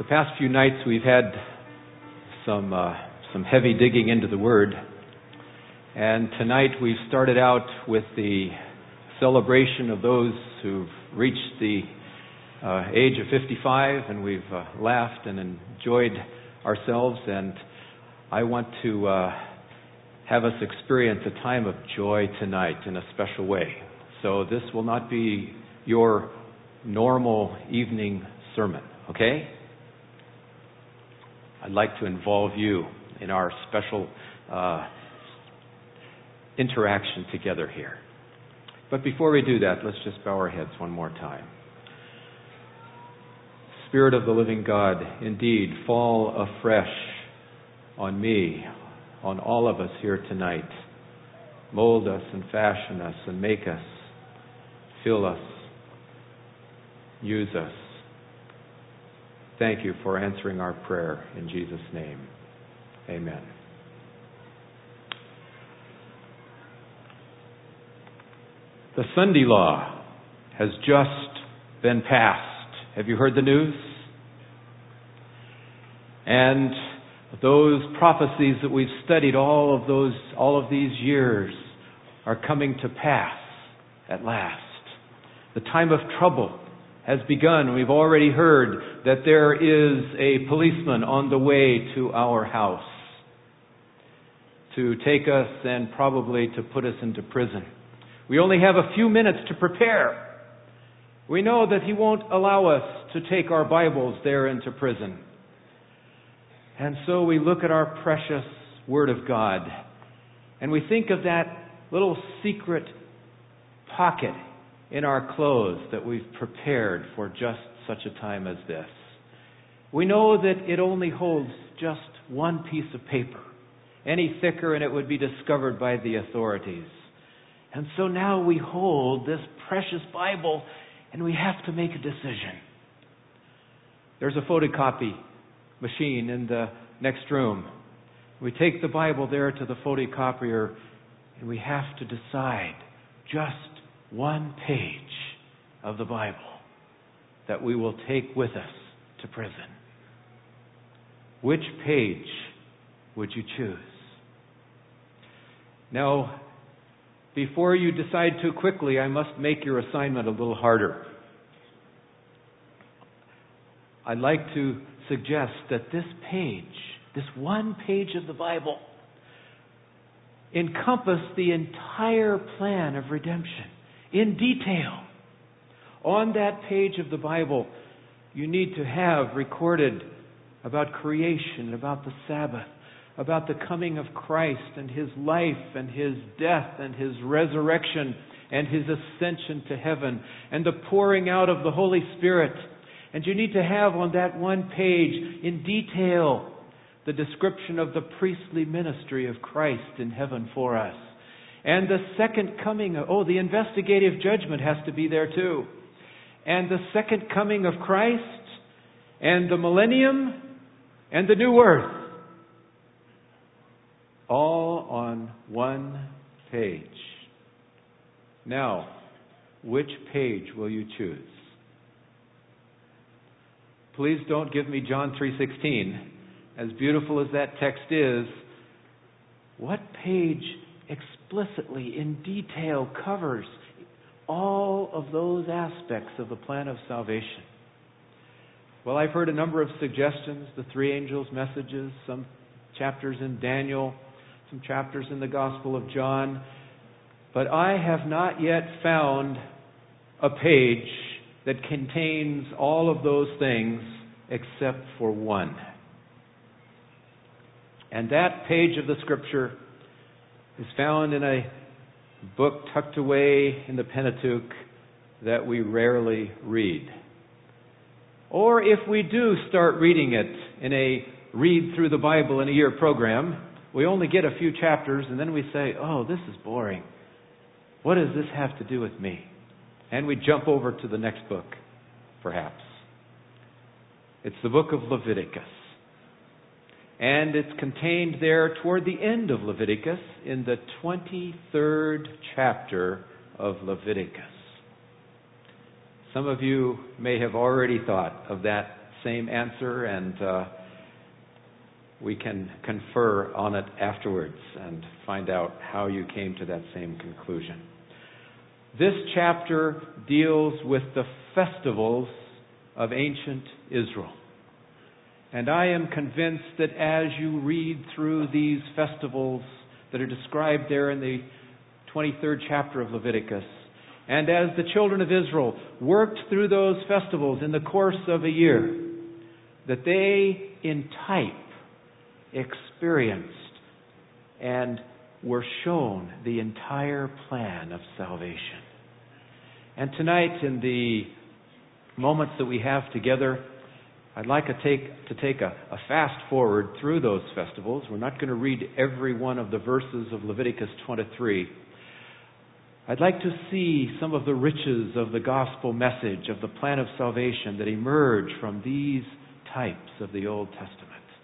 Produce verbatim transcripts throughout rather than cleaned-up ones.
The past few nights we've had some uh, some heavy digging into the Word, and tonight we've started out with the celebration of those who've reached the uh, age of fifty-five, and we've uh, laughed and enjoyed ourselves, and I want to uh, have us experience a time of joy tonight in a special way. So this will not be your normal evening sermon, okay? I'd like to involve you in our special uh, interaction together here. But before we do that, let's just bow our heads one more time. Spirit of the living God, indeed, fall afresh on me, on all of us here tonight. Mold us and fashion us and make us, fill us, use us. Thank you for answering our prayer in Jesus' name. Amen. The Sunday law has just been passed. Have you heard the news? And those prophecies that we've studied all of those, all of these years are coming to pass at last. The time of trouble has begun. We've already heard that there is a policeman on the way to our house to take us and probably to put us into prison. We only have a few minutes to prepare. We know that he won't allow us to take our Bibles there into prison. And so we look at our precious Word of God and we think of that little secret pocket in our clothes that we've prepared for just such a time as this. We know that it only holds just one piece of paper. Any thicker and it would be discovered by the authorities. And so now we hold this precious Bible and we have to make a decision. There's a photocopy machine in the next room. We take the Bible there to the photocopier and we have to decide just one page of the Bible that we will take with us to prison. Which page would you choose? Now, before you decide too quickly, I must make your assignment a little harder. I'd like to suggest that this page, this one page of the Bible, encompass the entire plan of redemption in detail. On that page of the Bible, you need to have recorded about creation, about the Sabbath, about the coming of Christ and His life and His death and His resurrection and His ascension to heaven and the pouring out of the Holy Spirit. And you need to have on that one page in detail the description of the priestly ministry of Christ in heaven for us. And the second coming of, oh, the investigative judgment has to be there too. And the second coming of Christ and the millennium and the new earth. All on one page. Now, which page will you choose? Please don't give me John three sixteen. As beautiful as that text is, what page explicitly, in detail, covers all of those aspects of the plan of salvation? Well, I've heard a number of suggestions, the three angels' messages, some chapters in Daniel, some chapters in the Gospel of John, but I have not yet found a page that contains all of those things except for one. And that page of the Scripture is found in a book tucked away in the Pentateuch that we rarely read. Or if we do start reading it in a read through the Bible in a year program, we only get a few chapters and then we say, oh, this is boring. What does this have to do with me? And we jump over to the next book, perhaps. It's the book of Leviticus. And it's contained there toward the end of Leviticus in the twenty-third chapter of Leviticus. Some of you may have already thought of that same answer, and uh, we can confer on it afterwards and find out how you came to that same conclusion. This chapter deals with the festivals of ancient Israel. And I am convinced that as you read through these festivals that are described there in the twenty-third chapter of Leviticus, and as the children of Israel worked through those festivals in the course of a year, that they in type experienced and were shown the entire plan of salvation. And tonight, in the moments that we have together, I'd like to take, to take a, a fast forward through those festivals. We're not going to read every one of the verses of Leviticus twenty-three. I'd like to see some of the riches of the gospel message of the plan of salvation that emerge from these types of the Old Testament.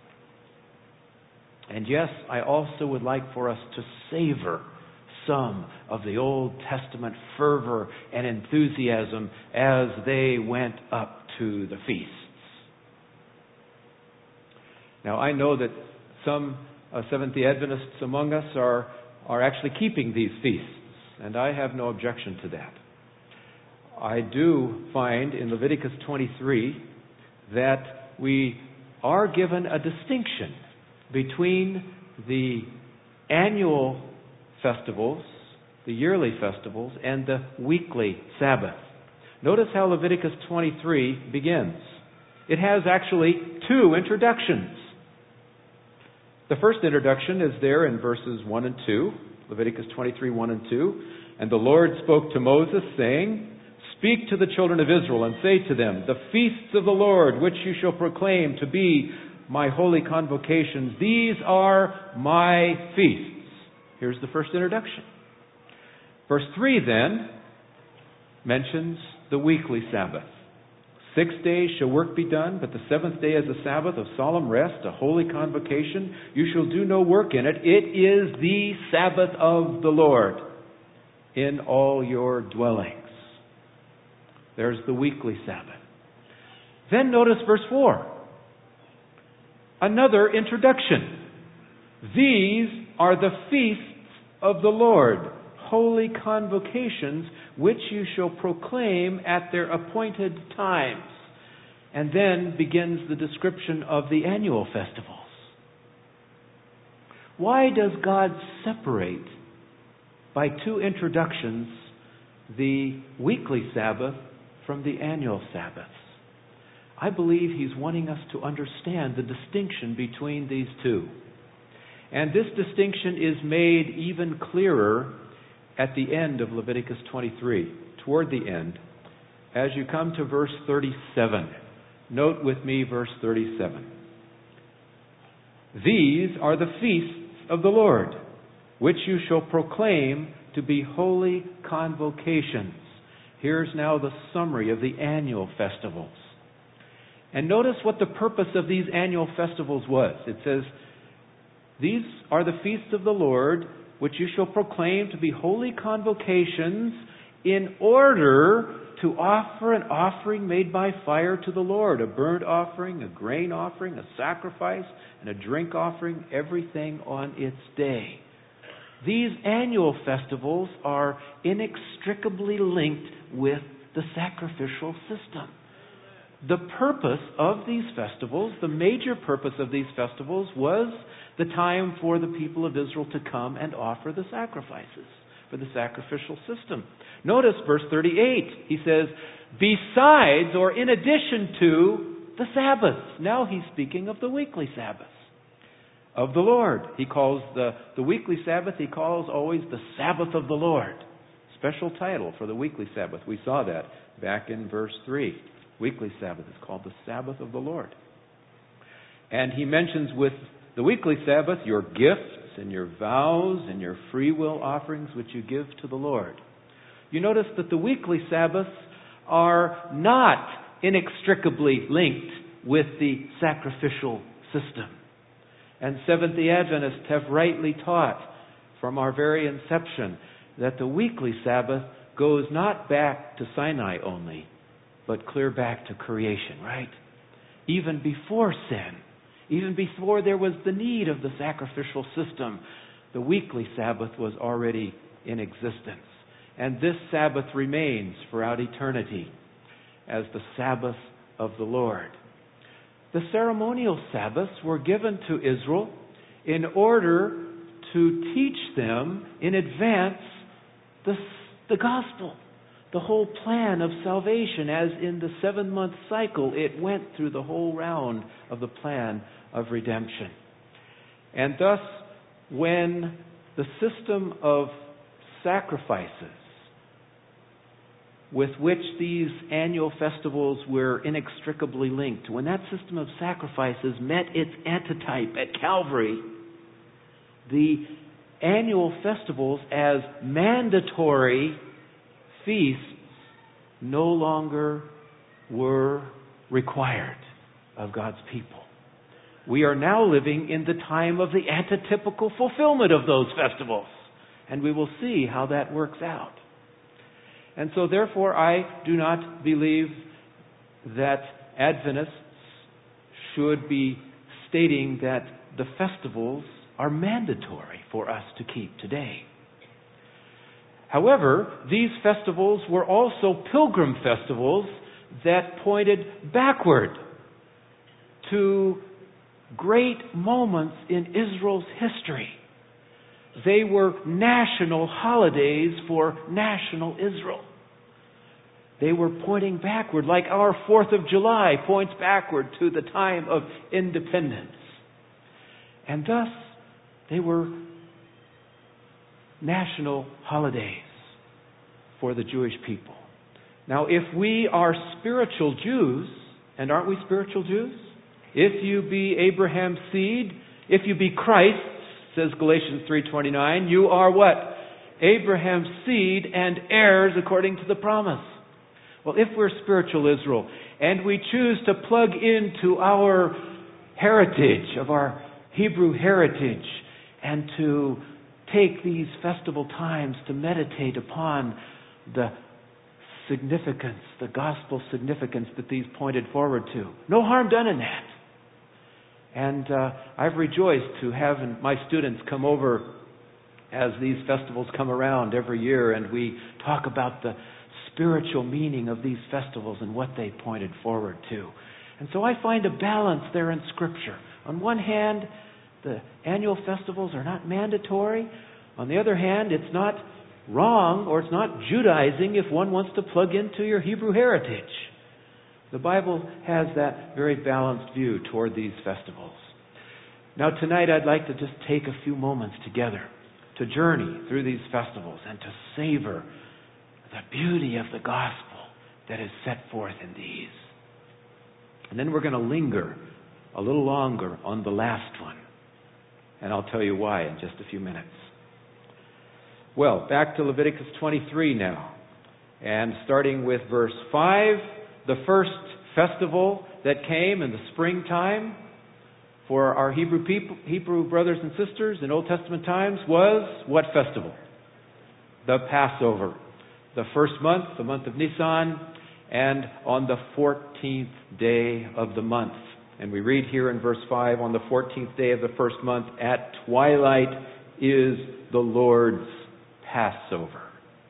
And yes, I also would like for us to savor some of the Old Testament fervor and enthusiasm as they went up to the feasts. Now, I know that some uh, Seventh-day Adventists among us are, are actually keeping these feasts, and I have no objection to that. I do find in Leviticus twenty-three that we are given a distinction between the annual festivals, the yearly festivals, and the weekly Sabbath. Notice how Leviticus twenty-three begins. It has actually two introductions. The first introduction is there in verses one and two, Leviticus twenty-three, one and two. And the Lord spoke to Moses, saying, "Speak to the children of Israel, and say to them, the feasts of the Lord, which you shall proclaim to be my holy convocations, these are my feasts." Here's the first introduction. Verse three then mentions the weekly Sabbath. Six days shall work be done, but the seventh day is a Sabbath of solemn rest, a holy convocation. You shall do no work in it. It is the Sabbath of the Lord in all your dwellings. There's the weekly Sabbath. Then notice verse four. Another introduction. These are the feasts of the Lord, holy convocations, which you shall proclaim at their appointed times. And then begins the description of the annual festivals. Why does God separate by two introductions the weekly Sabbath from the annual Sabbaths? I believe He's wanting us to understand the distinction between these two. And this distinction is made even clearer at the end of Leviticus twenty-three, toward the end, as you come to verse thirty-seven. Note with me verse thirty-seven. These are the feasts of the Lord, which you shall proclaim to be holy convocations. Here's now the summary of the annual festivals. And notice what the purpose of these annual festivals was. It says, "These are the feasts of the Lord, which you shall proclaim to be holy convocations, in order to offer an offering made by fire to the Lord, a burnt offering, a grain offering, a sacrifice, and a drink offering, everything on its day." These annual festivals are inextricably linked with the sacrificial system. The purpose of these festivals, the major purpose of these festivals, was the time for the people of Israel to come and offer the sacrifices for the sacrificial system. Notice verse thirty-eight. He says, besides or in addition to the Sabbaths. Now he's speaking of the weekly Sabbaths of the Lord. He calls the, the weekly Sabbath, he calls always the Sabbath of the Lord. Special title for the weekly Sabbath. We saw that back in verse three. Weekly Sabbath is called the Sabbath of the Lord. And he mentions with the weekly Sabbath your gifts and your vows and your free will offerings which you give to the Lord. You notice that the weekly Sabbaths are not inextricably linked with the sacrificial system. And Seventh-day Adventists have rightly taught from our very inception that the weekly Sabbath goes not back to Sinai only, but clear back to creation, right? even before sin, even before there was the need of the sacrificial system. The weekly Sabbath was already in existence. And this Sabbath remains throughout eternity as the Sabbath of the Lord. The ceremonial Sabbaths were given to Israel in order to teach them in advance the, the gospel, the whole plan of salvation. As in the seven-month cycle, it went through the whole round of the plan of redemption. And thus, when the system of sacrifices with which these annual festivals were inextricably linked, when that system of sacrifices met its antitype at Calvary, the annual festivals as mandatory feasts no longer were required of God's people. We are now living in the time of the antitypical fulfillment of those festivals, and we will see how that works out. And so therefore I do not believe that Adventists should be stating that the festivals are mandatory for us to keep today. However, these festivals were also pilgrim festivals that pointed backward to great moments in Israel's history. They were national holidays for national Israel. They were pointing backward, like our fourth of July points backward to the time of independence. And thus, they were national holidays for the Jewish people. Now, if we are spiritual Jews, and aren't we spiritual Jews? If you be Abraham's seed, if you be Christ, says Galatians three twenty-nine, you are what? Abraham's seed and heirs according to the promise. Well, if we're spiritual Israel, and we choose to plug into our heritage, of our Hebrew heritage, and to take these festival times to meditate upon the significance, the gospel significance that these pointed forward to. No harm done in that. And uh, I've rejoiced to have my students come over as these festivals come around every year, and we talk about the spiritual meaning of these festivals and what they pointed forward to. And so I find a balance there in Scripture. On one hand, the annual festivals are not mandatory. On the other hand, it's not wrong or it's not Judaizing if one wants to plug into your Hebrew heritage. The Bible has that very balanced view toward these festivals. Now tonight I'd like to just take a few moments together to journey through these festivals and to savor the beauty of the gospel that is set forth in these. And then we're going to linger a little longer on the last one. And I'll tell you why in just a few minutes. Well, back to Leviticus twenty-three now. And starting with verse five, the first festival that came in the springtime for our Hebrew people, Hebrew brothers and sisters in Old Testament times was what festival? The Passover. The first month, the month of Nisan, and on the fourteenth day of the month. And we read here in verse five, on the fourteenth day of the first month, at twilight is the Lord's Passover.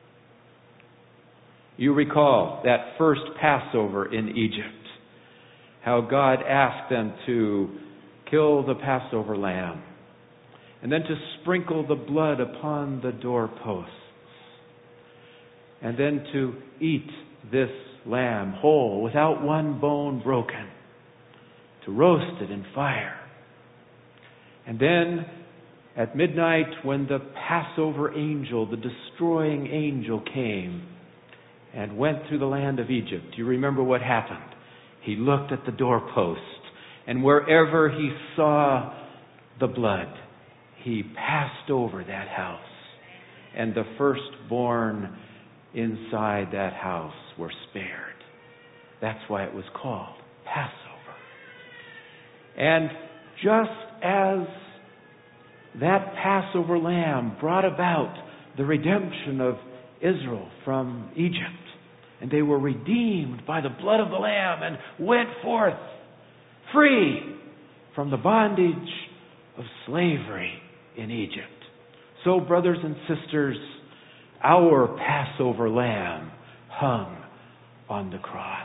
You recall that first Passover in Egypt, how God asked them to kill the Passover lamb, and then to sprinkle the blood upon the doorposts, and then to eat this lamb whole, without one bone broken, to roast it in fire. And then at midnight, when the Passover angel, the destroying angel, came and went through the land of Egypt, you remember what happened? He looked at the doorpost, and wherever he saw the blood, he passed over that house, and the firstborn inside that house were spared. That's why it was called Passover. And just as that Passover lamb brought about the redemption of Israel from Egypt, and they were redeemed by the blood of the lamb and went forth free from the bondage of slavery in Egypt. So, brothers and sisters, our Passover lamb hung on the cross.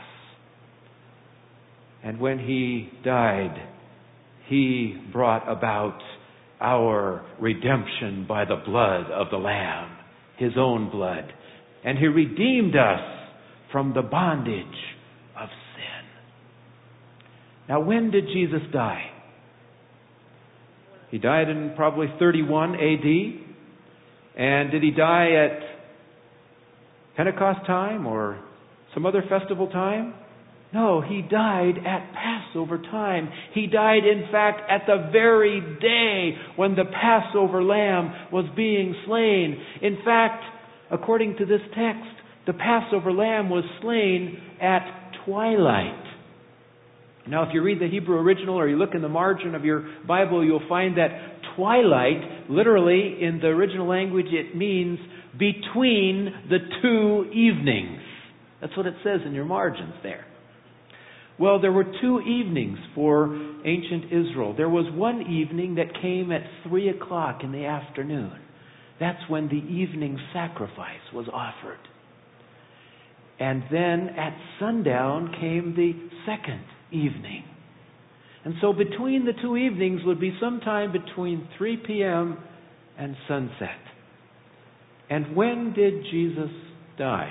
And when he died, he brought about our redemption by the blood of the Lamb, his own blood. And he redeemed us from the bondage of sin. Now, when did Jesus die? He died in probably thirty-one A D. And did he die at Pentecost time or some other festival time? No, he died at Passover time. He died, in fact, at the very day when the Passover lamb was being slain. In fact, according to this text, the Passover lamb was slain at twilight. Now, if you read the Hebrew original or you look in the margin of your Bible, you'll find that twilight, literally in the original language, it means between the two evenings. That's what it says in your margins there. Well, there were two evenings for ancient Israel. There was one evening that came at three o'clock in the afternoon. That's when the evening sacrifice was offered. And then at sundown came the second evening. And so between the two evenings would be sometime between three p.m. and sunset. And when did Jesus die?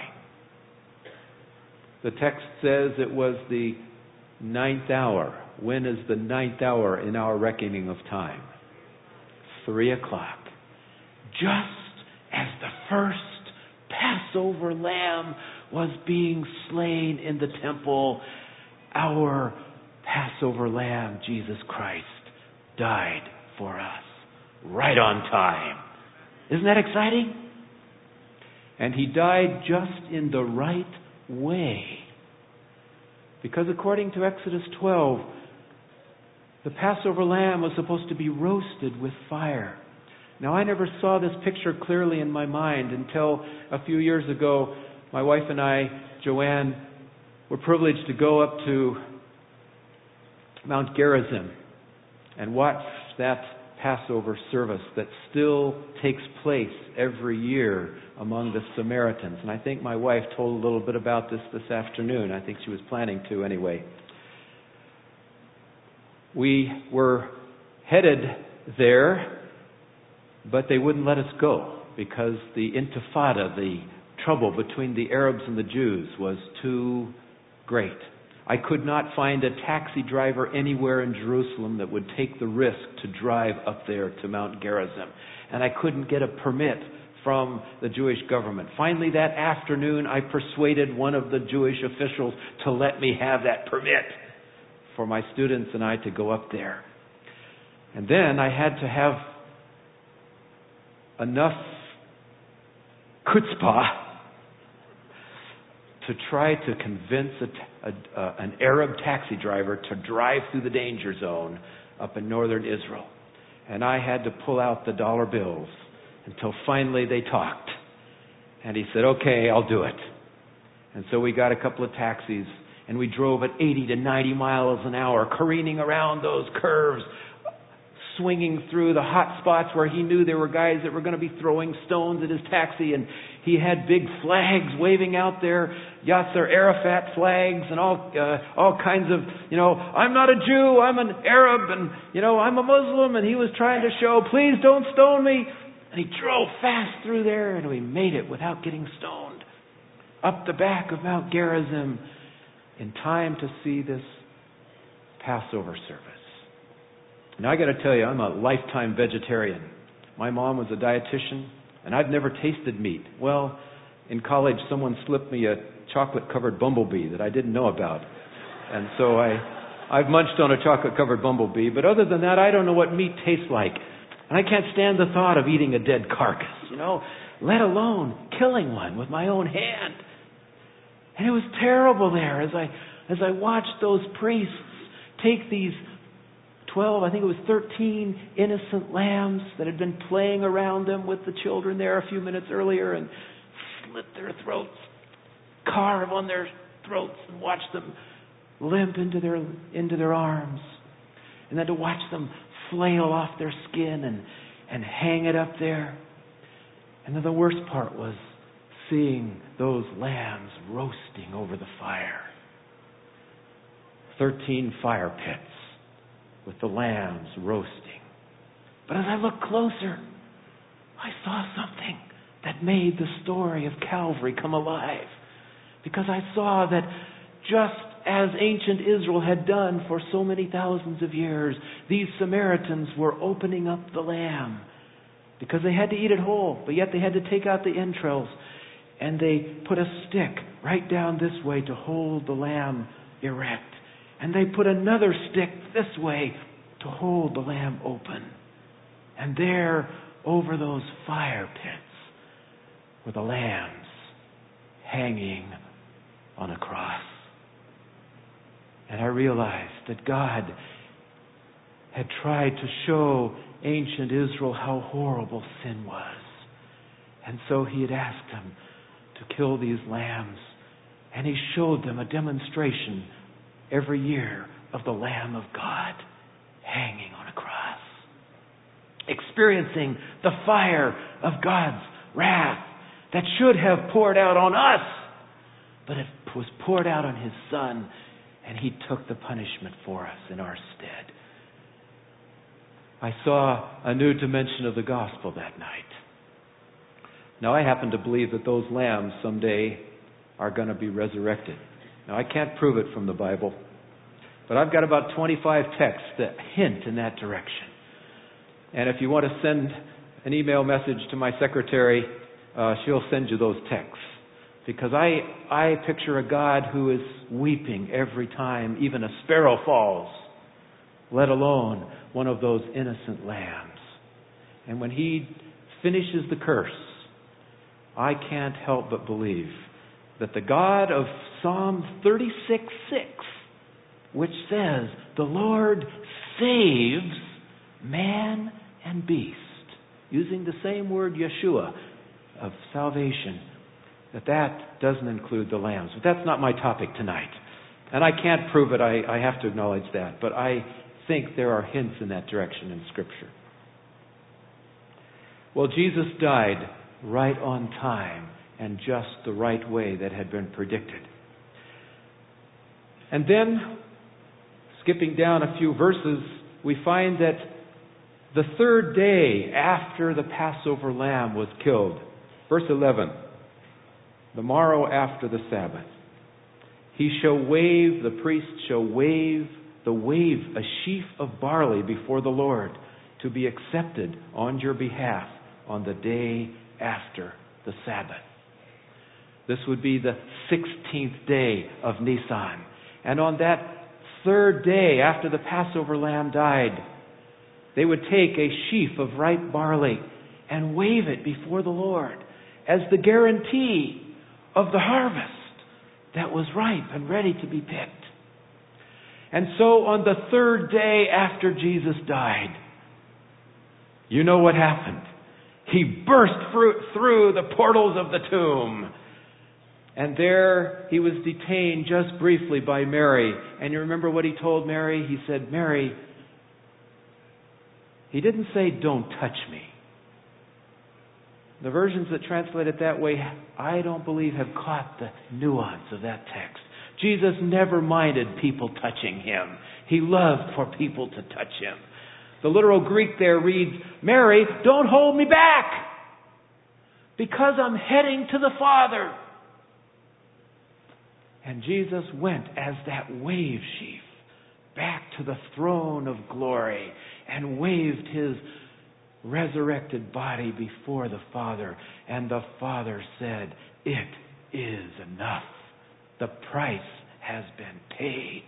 The text says it was the ninth hour. When is the ninth hour in our reckoning of time? Three o'clock. Just as the first Passover lamb was being slain in the temple, our Passover lamb, Jesus Christ, died for us. Right on time. Isn't that exciting? And he died just in the right way. Because according to Exodus twelve, the Passover lamb was supposed to be roasted with fire. Now, I never saw this picture clearly in my mind until a few years ago. My wife and I, Joanne, were privileged to go up to Mount Gerizim and watch that Passover service that still takes place every year among the Samaritans. And I think my wife told a little bit about this this afternoon. I think she was planning to anyway. We were headed there, but they wouldn't let us go because the intifada, the trouble between the Arabs and the Jews, was too great. I could not find a taxi driver anywhere in Jerusalem that would take the risk to drive up there to Mount Gerizim. And I couldn't get a permit from the Jewish government. Finally, that afternoon, I persuaded one of the Jewish officials to let me have that permit for my students and I to go up there. And then I had to have enough chutzpah to try to convince a, a, uh, an Arab taxi driver to drive through the danger zone up in northern Israel. And I had to pull out the dollar bills until finally they talked. And he said, okay, I'll do it. And so we got a couple of taxis and we drove at eighty to ninety miles an hour, careening around those curves, swinging through the hot spots where he knew there were guys that were going to be throwing stones at his taxi, and he had big flags waving out there, Yasser Arafat flags, and all uh, all kinds of, you know, I'm not a Jew, I'm an Arab, and, you know, I'm a Muslim, and he was trying to show, please don't stone me. And he drove fast through there, and we made it without getting stoned, up the back of Mount Gerizim, in time to see this Passover service. Now, I got to tell you, I'm a lifetime vegetarian. My mom was a dietitian, and I've never tasted meat. Well, in college, someone slipped me a chocolate-covered bumblebee that I didn't know about. And so I, I've munched on a chocolate-covered bumblebee. But other than that, I don't know what meat tastes like. And I can't stand the thought of eating a dead carcass, you know, let alone killing one with my own hand. And it was terrible there as I, as I watched those priests take these twelve, I think it was thirteen innocent lambs that had been playing around them with the children there a few minutes earlier and slit their throats, carve on their throats, and watch them limp into their into their arms, and then to watch them flail off their skin and, and hang it up there. And then the worst part was seeing those lambs roasting over the fire. Thirteen fire pits with the lambs roasting. But as I looked closer, I saw something that made the story of Calvary come alive. Because I saw that just as ancient Israel had done for so many thousands of years, these Samaritans were opening up the lamb. Because they had to eat it whole, but yet they had to take out the entrails. And they put a stick right down this way to hold the lamb erect. And they put another stick this way to hold the lamb open. And there, over those fire pits, were the lambs hanging on a cross. And I realized that God had tried to show ancient Israel how horrible sin was. And so He had asked them to kill these lambs. And He showed them a demonstration every year of the Lamb of God hanging on a cross, experiencing the fire of God's wrath that should have poured out on us, but it was poured out on His Son, and He took the punishment for us in our stead. I saw a new dimension of the gospel that night. Now, I happen to believe that those lambs someday are going to be resurrected. Now, I can't prove it from the Bible, but I've got about twenty-five texts that hint in that direction. And if you want to send an email message to my secretary, uh, she'll send you those texts. Because I, I picture a God who is weeping every time even a sparrow falls, let alone one of those innocent lambs. And when He finishes the curse, I can't help but believe that the God of Psalm thirty-six six, which says, "The Lord saves man and beast," using the same word Yeshua of salvation, that that doesn't include the lambs. But that's not my topic tonight. And I can't prove it, I, I have to acknowledge that. But I think there are hints in that direction in Scripture. Well, Jesus died right on time and just the right way that had been predicted. And then, skipping down a few verses, we find that the third day after the Passover lamb was killed, verse eleven, the morrow after the Sabbath, he shall wave, the priest shall wave, the wave a sheaf of barley before the Lord to be accepted on your behalf on the day after the Sabbath. This would be the sixteenth day of Nisan. And on that third day after the Passover lamb died, they would take a sheaf of ripe barley and wave it before the Lord as the guarantee of the harvest that was ripe and ready to be picked. And so on the third day after Jesus died, you know what happened. He burst through the portals of the tomb. And there he was detained just briefly by Mary. And you remember what he told Mary? He said, "Mary," he didn't say, "Don't touch me." The versions that translate it that way, I don't believe, have caught the nuance of that text. Jesus never minded people touching Him. He loved for people to touch Him. The literal Greek there reads, "Mary, don't hold me back, because I'm heading to the Father." And Jesus went as that wave sheaf back to the throne of glory and waved His resurrected body before the Father. And the Father said, "It is enough. The price has been paid."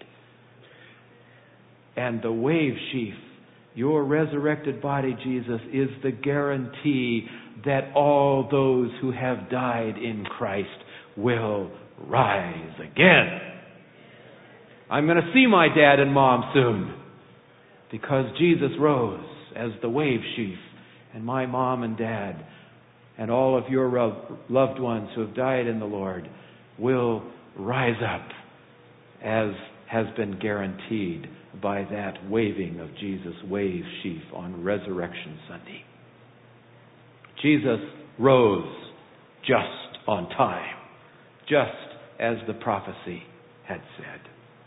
And the wave sheaf, your resurrected body, Jesus, is the guarantee that all those who have died in Christ will rise again. I'm going to see my dad and mom soon, because Jesus rose as the wave sheaf, and my mom and dad and all of your loved ones who have died in the Lord will rise up as has been guaranteed by that waving of Jesus' wave sheaf on Resurrection Sunday. Jesus rose just on time, just as the prophecy had said.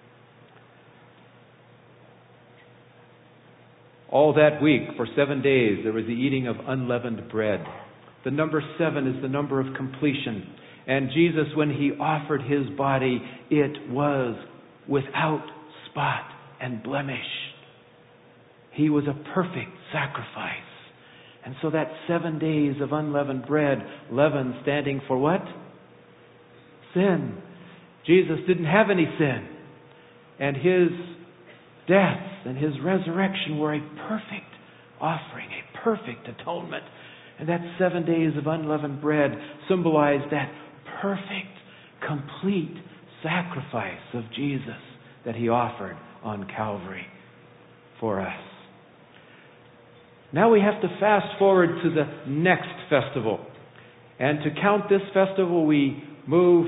All that week, for seven days, there was the eating of unleavened bread. The number seven is the number of completion. And Jesus, when he offered his body, it was without spot and blemish. He was a perfect sacrifice. And so that seven days of unleavened bread, leaven standing for what? Sin. Jesus didn't have any sin. And his death and his resurrection were a perfect offering, a perfect atonement. And that seven days of unleavened bread symbolized that perfect, complete sacrifice of Jesus that he offered on Calvary for us. Now we have to fast forward to the next festival. And to count this festival, we move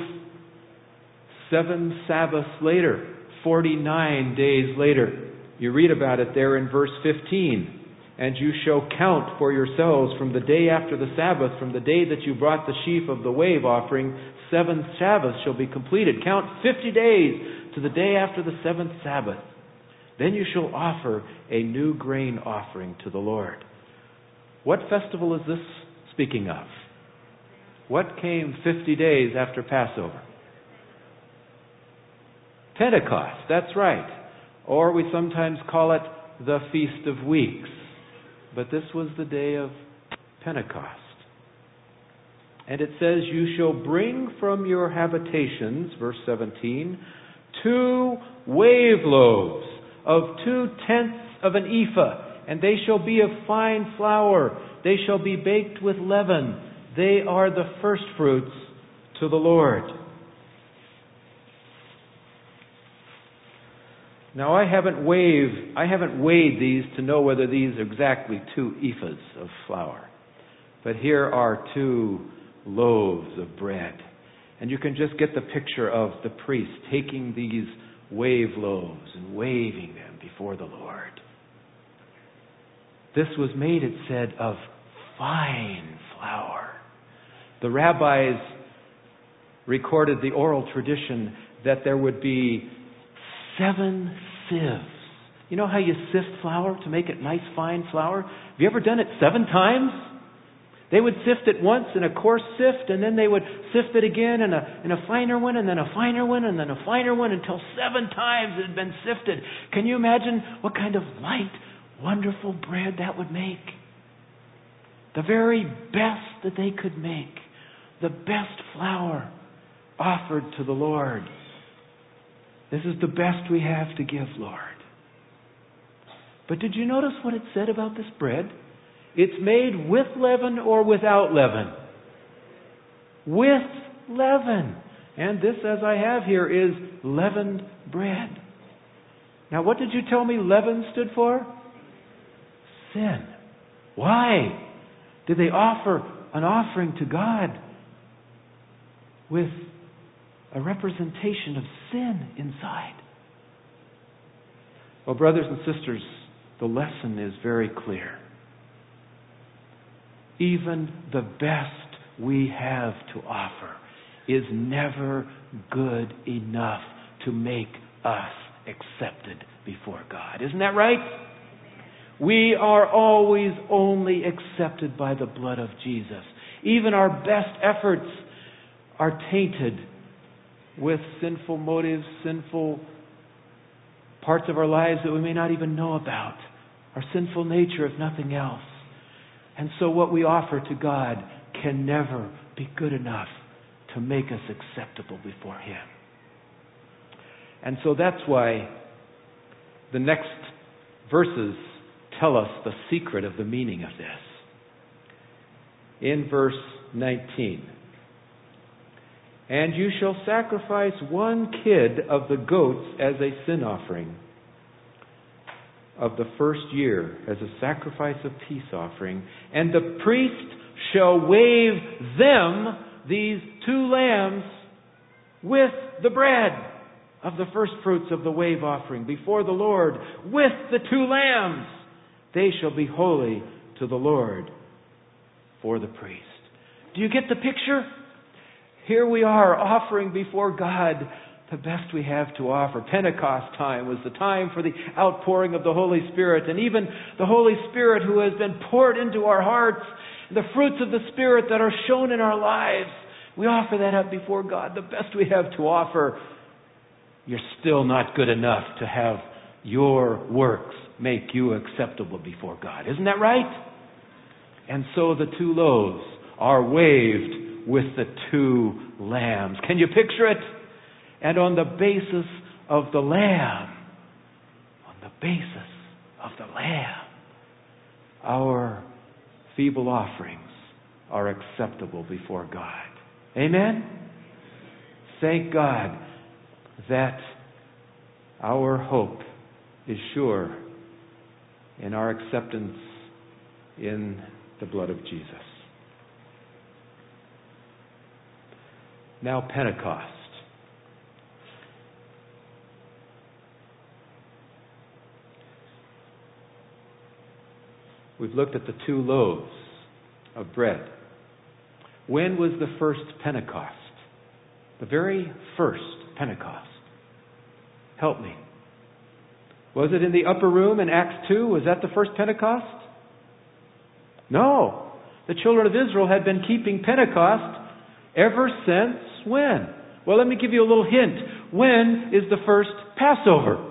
seven Sabbaths later, forty-nine days later. You read about it there in verse fifteen. And you shall count for yourselves from the day after the Sabbath, from the day that you brought the sheaf of the wave offering, seven Sabbaths shall be completed. Count fifty days to the day after the seventh Sabbath. Then you shall offer a new grain offering to the Lord. What festival is this speaking of? What came fifty days after Passover? Pentecost, that's right. Or we sometimes call it the Feast of Weeks. But this was the day of Pentecost. And it says, you shall bring from your habitations, verse seventeen, two wave loaves of two tenths of an ephah, and they shall be of fine flour. They shall be baked with leaven. They are the first fruits to the Lord. Now I haven't weighed, I haven't weighed these to know whether these are exactly two ephahs of flour. But here are two loaves of bread. And you can just get the picture of the priest taking these wave loaves and waving them before the Lord. This was made, it said, of fine flour. The rabbis recorded the oral tradition that there would be seven sieves. You know how you sift flour to make it nice, fine flour? Have you ever done it seven times? They would sift it once in a coarse sift, and then they would sift it again in a, in a finer one, and then a finer one, and then a finer one, until seven times it had been sifted. Can you imagine what kind of light, wonderful bread that would make? The very best that they could make. The best flour offered to the Lord. This is the best we have to give, Lord. But did you notice what it said about this bread? It's made with leaven or without leaven? With leaven. And this, as I have here, is leavened bread. Now, what did you tell me leaven stood for? Sin. Why did they offer an offering to God with a representation of sin inside? Well, brothers and sisters, the lesson is very clear. Even the best we have to offer is never good enough to make us accepted before God. Isn't that right? We are always only accepted by the blood of Jesus. Even our best efforts are tainted with sinful motives, sinful parts of our lives that we may not even know about. Our sinful nature, if nothing else. And so what we offer to God can never be good enough to make us acceptable before Him. And so that's why the next verses tell us the secret of the meaning of this. In verse nineteen, and you shall sacrifice one kid of the goats as a sin offering of the first year, as a sacrifice of peace offering, and the priest shall wave them, these two lambs, with the bread. of the first fruits of the wave offering before the Lord with the two lambs. They shall be holy to the Lord for the priest. Do you get the picture? Here we are offering before God the best we have to offer. Pentecost time was the time for the outpouring of the Holy Spirit, and even the Holy Spirit who has been poured into our hearts, the fruits of the Spirit that are shown in our lives. We offer that up before God, the best we have to offer. You're still not good enough to have your works make you acceptable before God. Isn't that right? And so the two loaves are waved with the two lambs. Can you picture it? And on the basis of the lamb, on the basis of the lamb, our feeble offerings are acceptable before God. Amen? Thank God that our hope is sure in our acceptance in the blood of Jesus. Now, Pentecost. We've looked at the two loaves of bread. When was the first Pentecost? The very first Pentecost. Help me. Was it in the upper room in Acts two? Was that the first Pentecost? No. The children of Israel had been keeping Pentecost ever since when? Well, let me give you a little hint. When is the first Passover?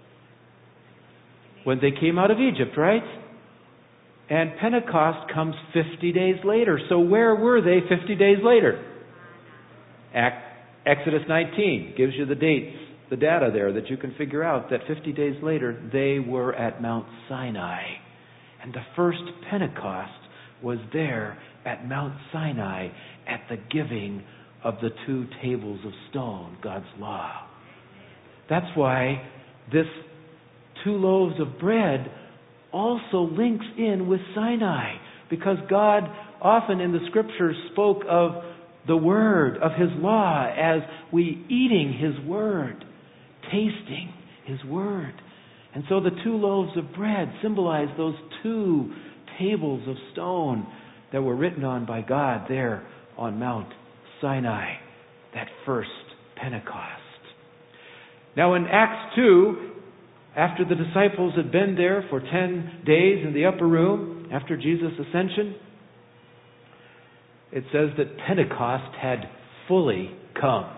When they came out of Egypt, right? And Pentecost comes fifty days later. So where were they fifty days later? Act, Exodus nineteen gives you the dates, the data there that you can figure out that fifty days later they were at Mount Sinai. And the first Pentecost was there at Mount Sinai at the giving of the two tables of stone, God's law. That's why this two loaves of bread also links in with Sinai, because God often in the Scriptures spoke of the Word, of His law, as we eating His Word, tasting His Word. And so the two loaves of bread symbolize those two tables of stone that were written on by God there on Mount Sinai, that first Pentecost. Now in Acts two, after the disciples had been there for ten days in the upper room, after Jesus' ascension, it says that Pentecost had fully come.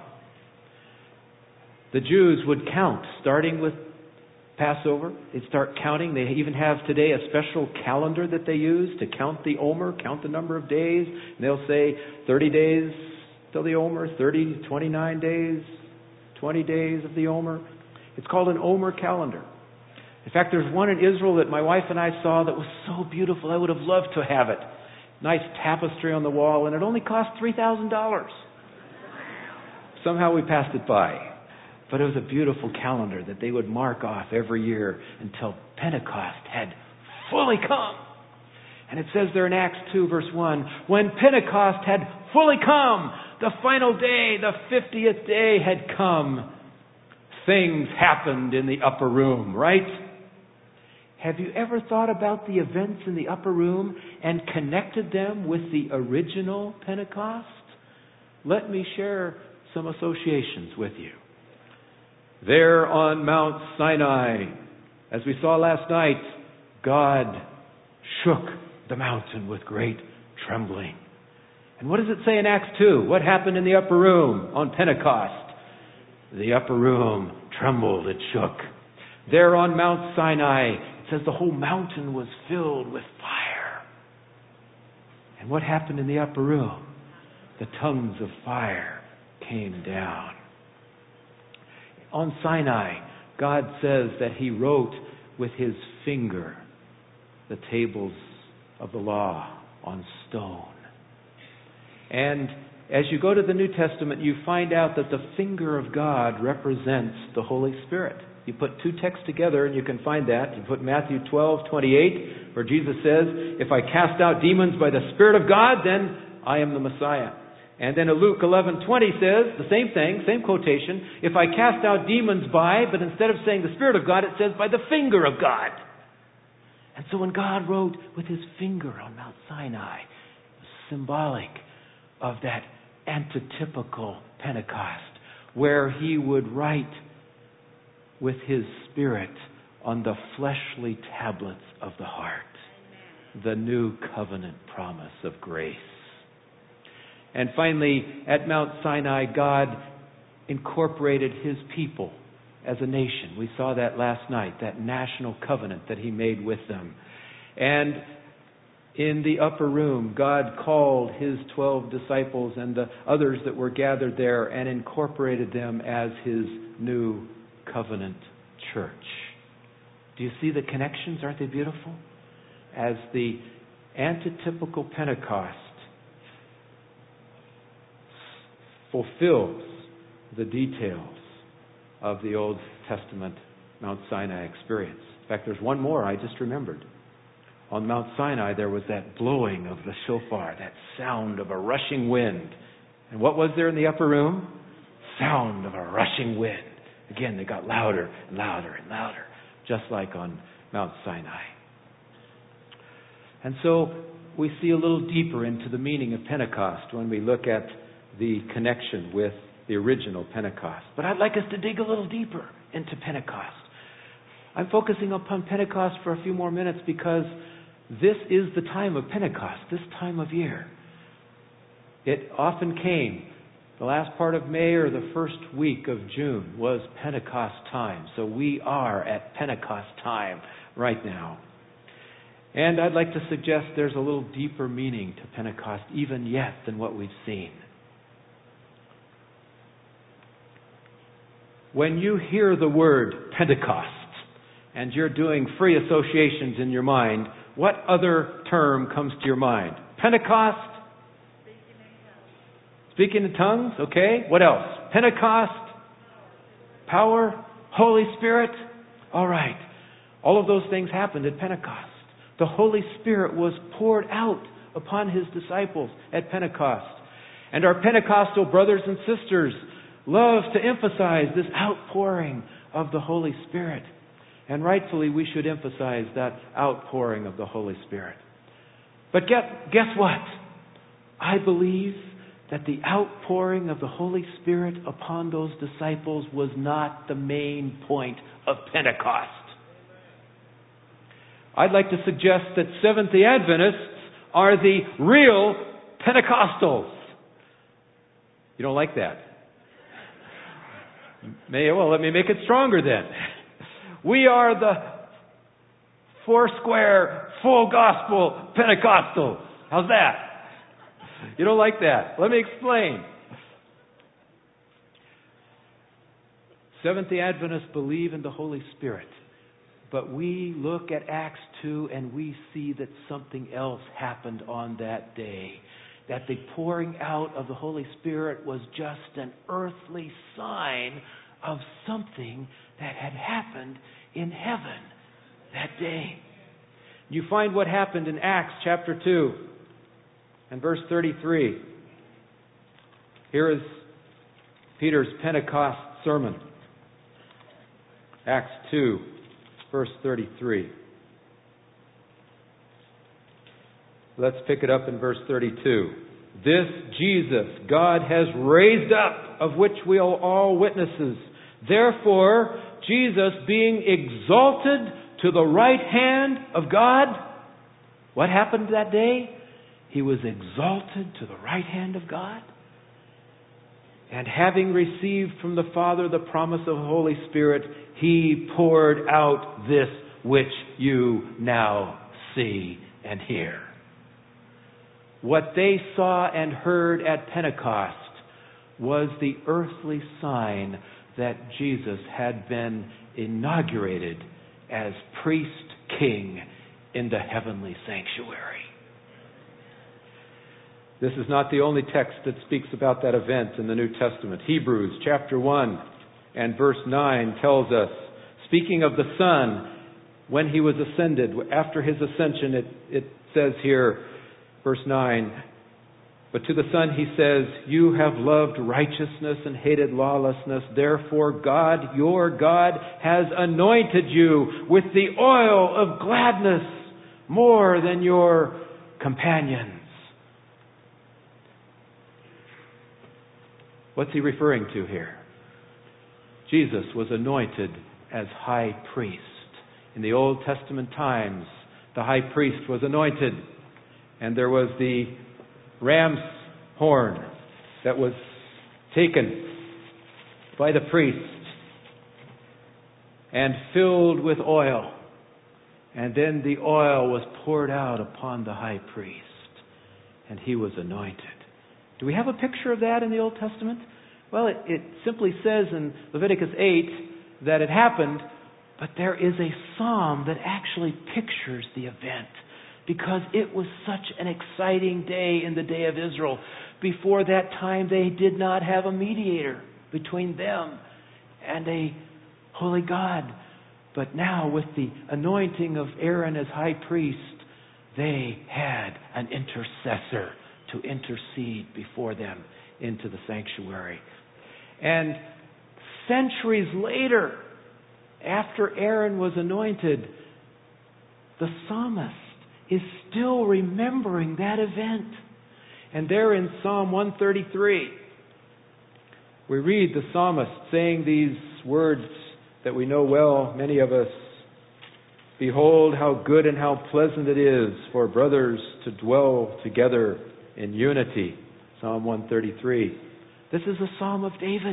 The Jews would count, starting with Passover. They'd start counting. They even have today a special calendar that they use to count the Omer, count the number of days. And they'll say thirty days till the Omer, thirty, twenty-nine days, twenty days of the Omer. It's called an Omer calendar. In fact, there's one in Israel that my wife and I saw that was so beautiful. I would have loved to have it. Nice tapestry on the wall, and it only cost three thousand dollars. Somehow we passed it by. But it was a beautiful calendar that they would mark off every year until Pentecost had fully come. And it says there in Acts two, verse one, when Pentecost had fully come, the final day, the fiftieth day had come, things happened in the upper room, right? Have you ever thought about the events in the upper room and connected them with the original Pentecost? Let me share some associations with you. There on Mount Sinai, as we saw last night, God shook the mountain with great trembling. And what does it say in Acts two? What happened in the upper room on Pentecost? The upper room trembled, it shook. There on Mount Sinai, it says the whole mountain was filled with fire. And what happened in the upper room? The tongues of fire came down. On Sinai, God says that He wrote with His finger the tables of the law on stone. And as you go to the New Testament, you find out that the finger of God represents the Holy Spirit. You put two texts together and you can find that. You put Matthew twelve twenty-eight, where Jesus says, if I cast out demons by the Spirit of God, then I am the Messiah. And then Luke eleven twenty says the same thing, same quotation. If I cast out demons by, but instead of saying the Spirit of God, it says by the finger of God. And so when God wrote with His finger on Mount Sinai, it was symbolic of that antitypical Pentecost, where He would write with His Spirit on the fleshly tablets of the heart, the new covenant promise of grace. And finally, at Mount Sinai, God incorporated His people as a nation. We saw that last night, that national covenant that He made with them. And in the upper room, God called His twelve disciples and the others that were gathered there and incorporated them as His new covenant church. Do you see the connections? Aren't they beautiful? As the antitypical Pentecost fulfills the details of the Old Testament Mount Sinai experience. In fact, there's one more I just remembered. On Mount Sinai, there was that blowing of the shofar, that sound of a rushing wind. And what was there in the upper room? Sound of a rushing wind. Again, they got louder and louder and louder, just like on Mount Sinai. And so we see a little deeper into the meaning of Pentecost when we look at the connection with the original Pentecost. But I'd like us to dig a little deeper into Pentecost. I'm focusing upon Pentecost for a few more minutes because this is the time of Pentecost, this time of year. It often came. The last part of May or the first week of June was Pentecost time. So we are at Pentecost time right now. And I'd like to suggest there's a little deeper meaning to Pentecost even yet than what we've seen. When you hear the word Pentecost and you're doing free associations in your mind, what other term comes to your mind? Pentecost? Speaking in tongues? Okay. What else? Pentecost? Power? Holy Spirit? All right. All of those things happened at Pentecost. The Holy Spirit was poured out upon His disciples at Pentecost. And our Pentecostal brothers and sisters love to emphasize this outpouring of the Holy Spirit. And rightfully, we should emphasize that outpouring of the Holy Spirit. But get, guess what? I believe that the outpouring of the Holy Spirit upon those disciples was not the main point of Pentecost. I'd like to suggest that Seventh-day Adventists are the real Pentecostals. You don't like that? May, well, let me make it stronger then. We are the four-square, full gospel Pentecostals. How's that? You don't like that? Let me explain. Seventh-day Adventists believe in the Holy Spirit. But we look at Acts two and we see that something else happened on that day. That the pouring out of the Holy Spirit was just an earthly sign of something that had happened in heaven that day. You find what happened in Acts chapter two and verse thirty-three. Here is Peter's Pentecost sermon. Acts two, verse thirty-three. Let's pick it up in verse thirty-two. This Jesus God has raised up, of which we are all witnesses. Therefore, Jesus being exalted to the right hand of God. What happened that day? He was exalted to the right hand of God. And having received from the Father the promise of the Holy Spirit, He poured out this which you now see and hear. What they saw and heard at Pentecost was the earthly sign that Jesus had been inaugurated as priest king in the heavenly sanctuary. This is not the only text that speaks about that event in the New Testament. Hebrews chapter one and verse nine tells us, speaking of the Son, when He was ascended, after His ascension, it, it says here, verse nine, But to the Son he says, you have loved righteousness and hated lawlessness. Therefore God, your God, has anointed you with the oil of gladness more than your companions. What's he referring to here? Jesus was anointed as high priest. In the Old Testament times, the high priest was anointed, and there was the ram's horn that was taken by the priest and filled with oil. And then the oil was poured out upon the high priest, and he was anointed. Do we have a picture of that in the Old Testament? Well, it, it simply says in Leviticus eight that it happened, but there is a psalm that actually pictures the event, because it was such an exciting day in the day of Israel. Before that time, they did not have a mediator between them and a holy God. But now, with the anointing of Aaron as high priest, they had an intercessor to intercede before them into the sanctuary. And centuries later, after Aaron was anointed, the psalmist is still remembering that event. And there in Psalm one thirty-three, we read the psalmist saying these words that we know well, many of us. Behold, how good and how pleasant it is for brothers to dwell together in unity. Psalm one thirty-three. This is a psalm of David.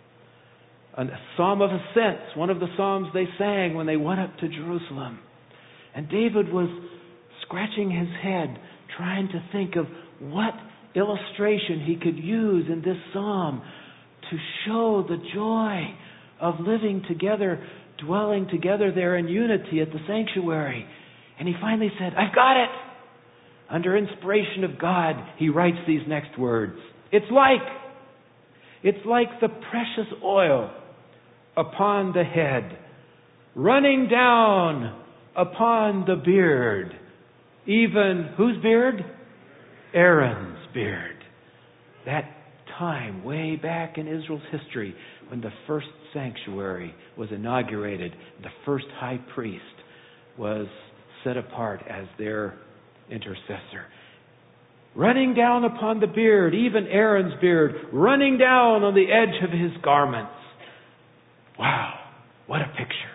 A psalm of ascents, one of the psalms they sang when they went up to Jerusalem. And David was scratching his head, trying to think of what illustration he could use in this psalm to show the joy of living together, dwelling together there in unity at the sanctuary. And he finally said, I've got it. Under inspiration of God, he writes these next words. It's like, it's like the precious oil upon the head, running down upon the beard. Even, whose beard? Aaron's beard. That time, way back in Israel's history, when the first sanctuary was inaugurated, the first high priest was set apart as their intercessor. Running down upon the beard, even Aaron's beard, running down on the edge of his garments. Wow, what a picture.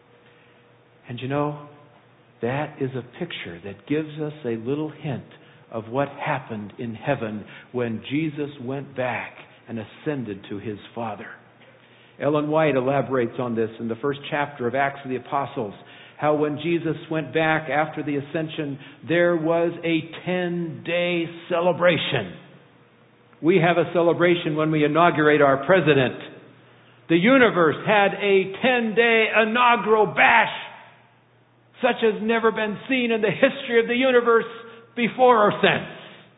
And you know, that is a picture that gives us a little hint of what happened in heaven when Jesus went back and ascended to his Father. Ellen White elaborates on this in the first chapter of Acts of the Apostles, how when Jesus went back after the ascension, there was a ten-day celebration. We have a celebration when we inaugurate our president. The universe had a ten-day inaugural bash, such as never been seen in the history of the universe before or since.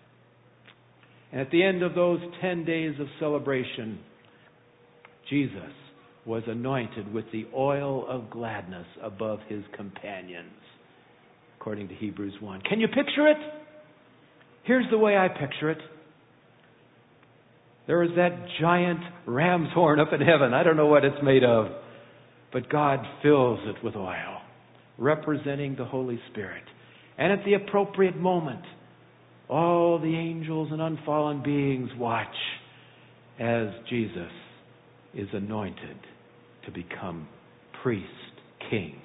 And at the end of those ten days of celebration, Jesus was anointed with the oil of gladness above his companions, according to Hebrews one. Can you picture it? Here's the way I picture it. There is that giant ram's horn up in heaven. I don't know what it's made of, but God fills it with oil, representing the Holy Spirit. And at the appropriate moment, all the angels and unfallen beings watch as Jesus is anointed to become priest, king.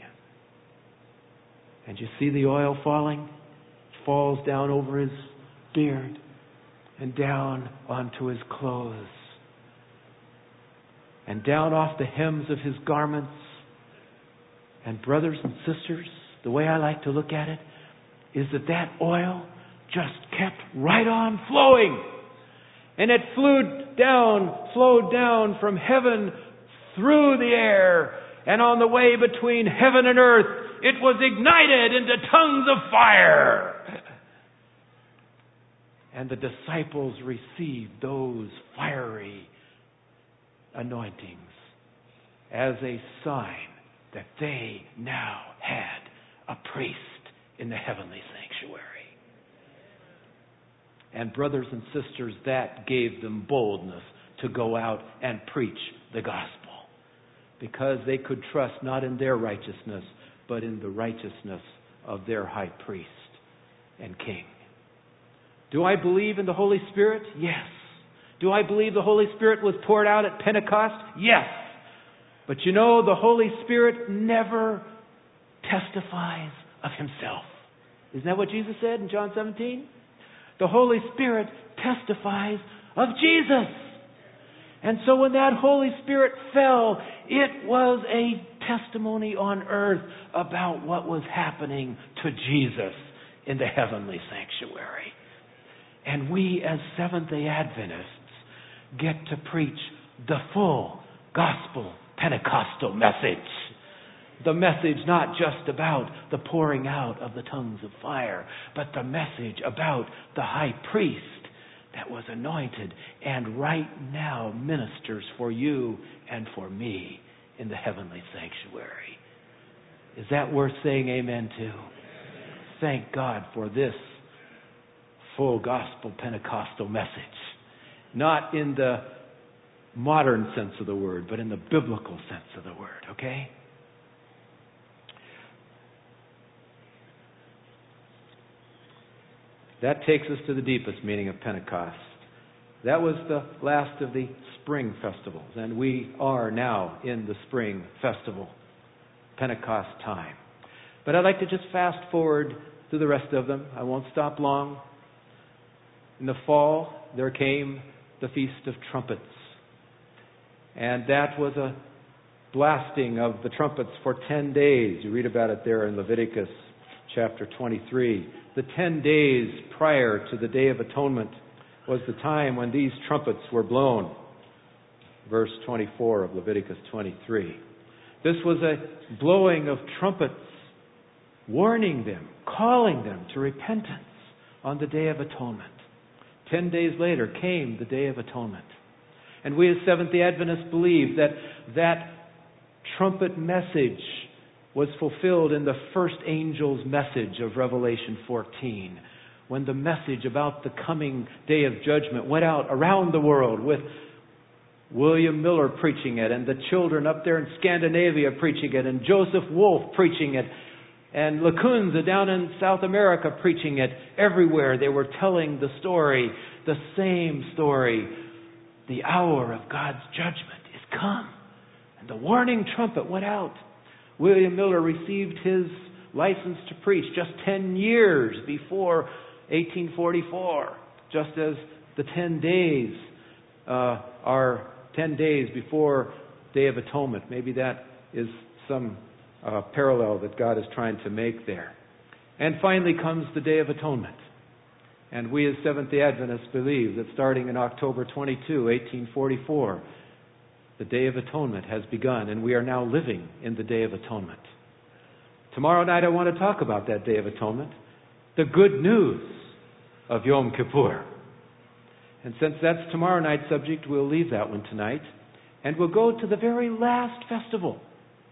And you see the oil falling? It falls down over his beard and down onto his clothes and down off the hems of his garments. And brothers and sisters, the way I like to look at it is that that oil just kept right on flowing. And it flowed down, flowed down from heaven through the air. And on the way between heaven and earth, it was ignited into tongues of fire. And the disciples received those fiery anointings as a sign that they now had a priest in the heavenly sanctuary. And brothers and sisters, that gave them boldness to go out and preach the gospel, because they could trust not in their righteousness, but in the righteousness of their high priest and king. Do I believe in the Holy Spirit? Yes. Do I believe the Holy Spirit was poured out at Pentecost? Yes. But you know, the Holy Spirit never testifies of himself. Isn't that what Jesus said in John seventeen? The Holy Spirit testifies of Jesus. And so when that Holy Spirit fell, it was a testimony on earth about what was happening to Jesus in the heavenly sanctuary. And we as Seventh-day Adventists get to preach the full gospel Pentecostal message. The message not just about the pouring out of the tongues of fire, but the message about the high priest that was anointed and right now ministers for you and for me in the heavenly sanctuary. Is that worth saying amen to? Thank God for this full gospel Pentecostal message. Not in the modern sense of the word, but in the biblical sense of the word, okay? That takes us to the deepest meaning of Pentecost. That was the last of the spring festivals, and we are now in the spring festival, Pentecost time. But I'd like to just fast forward through the rest of them. I won't stop long. In the fall, there came the Feast of Trumpets. And that was a blasting of the trumpets for ten days. You read about it there in Leviticus chapter twenty-three. The ten days prior to the Day of Atonement was the time when these trumpets were blown. Verse twenty-four of Leviticus twenty-three. This was a blowing of trumpets, warning them, calling them to repentance on the Day of Atonement. Ten days later came the Day of Atonement. And we as Seventh-day Adventists believe that that trumpet message was fulfilled in the first angel's message of Revelation fourteen, when the message about the coming day of judgment went out around the world with William Miller preaching it, and the children up there in Scandinavia preaching it, and Joseph Wolf preaching it, and Lacunza down in South America preaching it. Everywhere they were telling the story, the same story. The hour of God's judgment is come. And the warning trumpet went out. William Miller received his license to preach just ten years before eighteen forty-four, just as the ten days uh, are ten days before Day of Atonement. Maybe that is some uh, parallel that God is trying to make there. And finally comes the Day of Atonement. And we as Seventh-day Adventists believe that starting in October twenty-second, eighteen forty-four, the Day of Atonement has begun, and we are now living in the Day of Atonement. Tomorrow night I want to talk about that Day of Atonement, the good news of Yom Kippur. And since that's tomorrow night's subject, we'll leave that one tonight, and we'll go to the very last festival.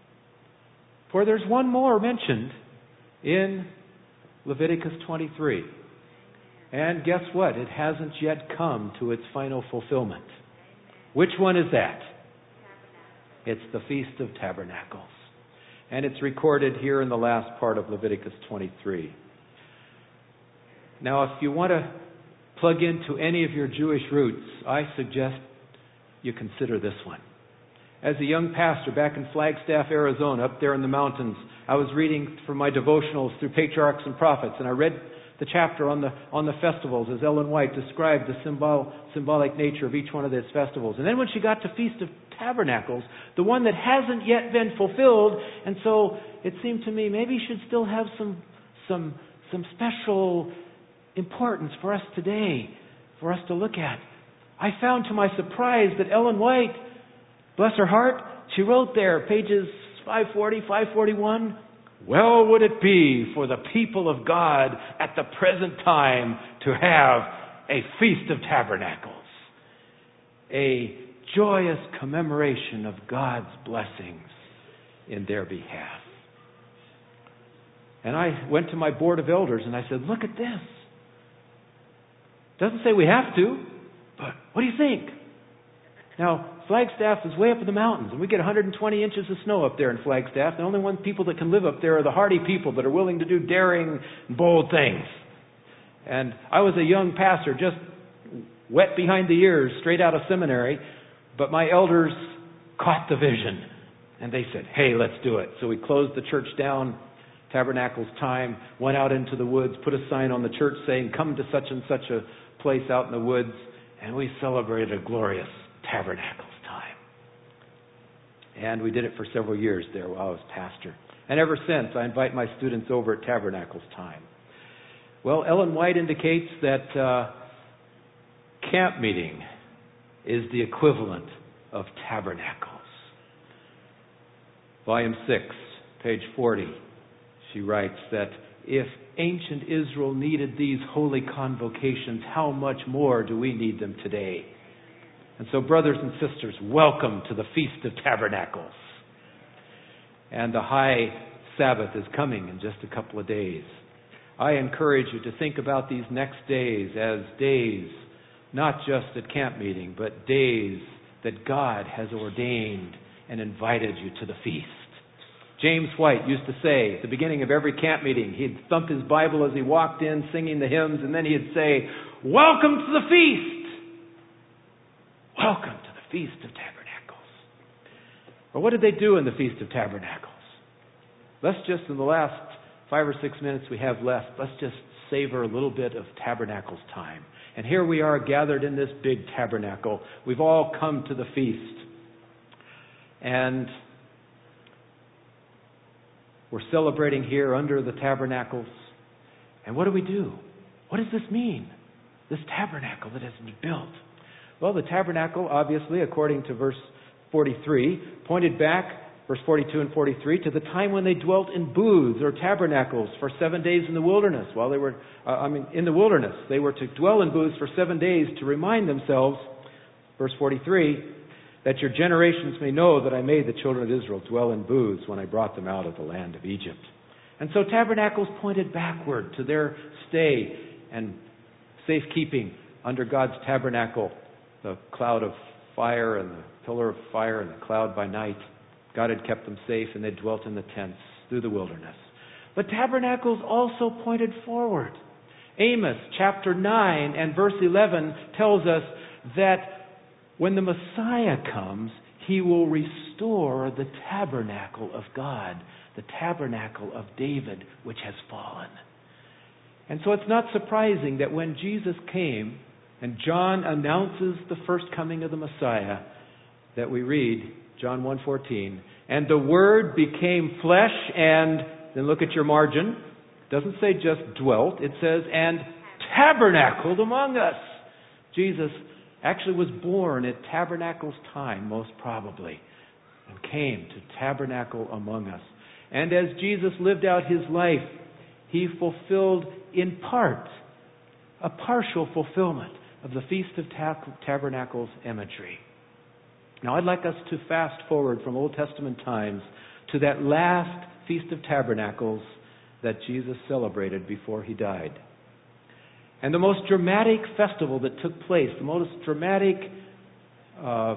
For there's one more mentioned in Leviticus twenty-three. And guess what? It hasn't yet come to its final fulfillment. Which one is that? It's the Feast of Tabernacles. And it's recorded here in the last part of Leviticus twenty-three. Now, if you want to plug into any of your Jewish roots, I suggest you consider this one. As a young pastor back in Flagstaff, Arizona, up there in the mountains, I was reading from my devotionals through Patriarchs and Prophets, and I read the chapter on the on the festivals as Ellen White described the symbol, symbolic nature of each one of these festivals. And then when she got to Feast of Tabernacles, the one that hasn't yet been fulfilled, and so it seemed to me maybe should still have some some some special importance for us today, for us to look at. I found to my surprise that Ellen White, bless her heart, she wrote there, pages five forty, five forty-one, well would it be for the people of God at the present time to have a Feast of Tabernacles, a joyous commemoration of God's blessings in their behalf. And I went to my board of elders and I said, look at this. Doesn't say we have to, but what do you think? Now, Flagstaff is way up in the mountains, and we get one hundred twenty inches of snow up there in Flagstaff. The only one people that can live up there are the hardy people that are willing to do daring, bold things. And I was a young pastor, just wet behind the ears, straight out of seminary, but my elders caught the vision, and they said, hey, let's do it. So we closed the church down, Tabernacles time, went out into the woods, put a sign on the church saying, come to such and such a place out in the woods, and we celebrated a glorious Tabernacles time. And we did it for several years there while I was pastor. And ever since, I invite my students over at Tabernacles time. Well, Ellen White indicates that uh, camp meeting is the equivalent of tabernacles. Volume six, page forty, she writes that if ancient Israel needed these holy convocations, how much more do we need them today? And so, brothers and sisters, welcome to the Feast of Tabernacles. And the high Sabbath is coming in just a couple of days. I encourage you to think about these next days as days, not just at camp meeting, but days that God has ordained and invited you to the feast. James White used to say at the beginning of every camp meeting, he'd thump his Bible as he walked in singing the hymns, and then he'd say, welcome to the feast! Welcome to the Feast of Tabernacles. Well, what did they do in the Feast of Tabernacles? Let's just, in the last five or six minutes we have left, let's just savor a little bit of Tabernacles time. And here we are gathered in this big tabernacle. We've all come to the feast. And we're celebrating here under the tabernacles. And what do we do? What does this mean? This tabernacle that has been built. Well, the tabernacle, obviously, according to verse forty-three, pointed back, verse forty-two and forty-three, to the time when they dwelt in booths or tabernacles for seven days in the wilderness. While they were, uh, I mean, in the wilderness, they were to dwell in booths for seven days to remind themselves, verse forty-three, that your generations may know that I made the children of Israel dwell in booths when I brought them out of the land of Egypt. And so tabernacles pointed backward to their stay and safekeeping under God's tabernacle, the cloud of fire and the pillar of fire and the cloud by night. God had kept them safe, and they dwelt in the tents through the wilderness. But tabernacles also pointed forward. Amos chapter nine and verse eleven tells us that when the Messiah comes, he will restore the tabernacle of God, the tabernacle of David, which has fallen. And so it's not surprising that when Jesus came and John announces the first coming of the Messiah, that we read John one fourteen, and the Word became flesh and, then look at your margin, it doesn't say just dwelt, it says, and tabernacled among us. Jesus actually was born at tabernacle's time, most probably, and came to tabernacle among us. And as Jesus lived out his life, he fulfilled in part, a partial fulfillment of the Feast of Tabernacles imagery. Now, I'd like us to fast forward from Old Testament times to that last Feast of Tabernacles that Jesus celebrated before he died. And the most dramatic festival that took place, the most dramatic uh,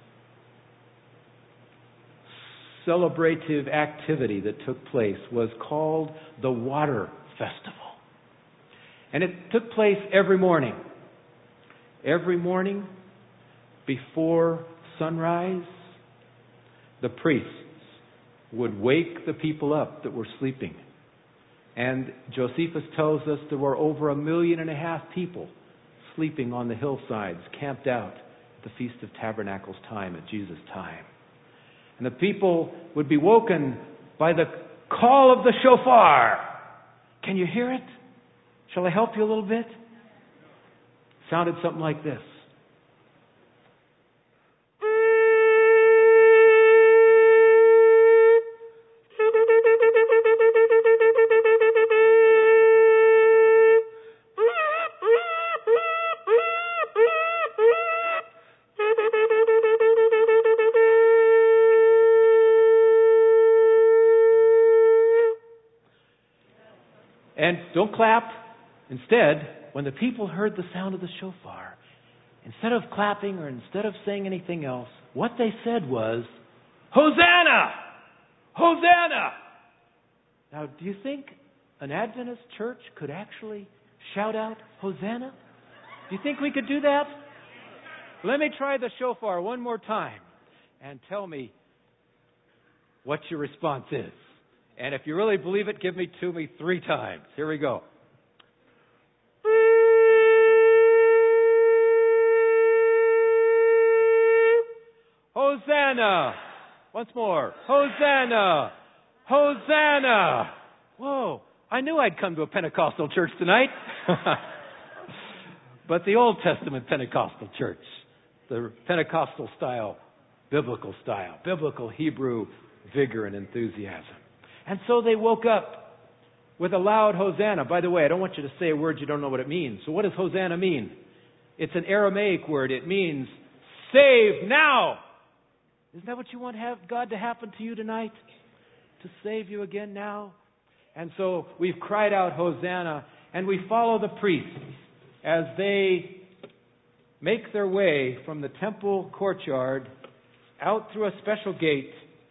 celebrative activity that took place was called the Water Festival. And it took place every morning. Every morning before sunrise, the priests would wake the people up that were sleeping. And Josephus tells us there were over a million and a half people sleeping on the hillsides, camped out at the Feast of Tabernacles time, at Jesus' time. And the people would be woken by the call of the shofar. Can you hear it? Shall I help you a little bit? Sounded something like this. And don't clap. Instead, when the people heard the sound of the shofar, instead of clapping or instead of saying anything else, what they said was, Hosanna! Hosanna! Now, do you think an Adventist church could actually shout out, Hosanna? Do you think we could do that? Let me try the shofar one more time and tell me what your response is. And if you really believe it, give me to me three times. Here we go. Hosanna! Once more. Hosanna! Hosanna! Whoa, I knew I'd come to a Pentecostal church tonight. But the Old Testament Pentecostal church, the Pentecostal style, biblical style, biblical Hebrew vigor and enthusiasm. And so they woke up with a loud Hosanna. By the way, I don't want you to say a word you don't know what it means. So what does Hosanna mean? It's an Aramaic word. It means save now. Isn't that what you want have God to happen to you tonight? To save you again now? And so we've cried out Hosanna, and we follow the priests as they make their way from the temple courtyard out through a special gate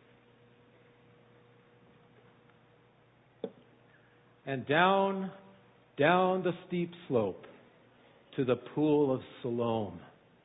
and down, down the steep slope to the pool of Siloam.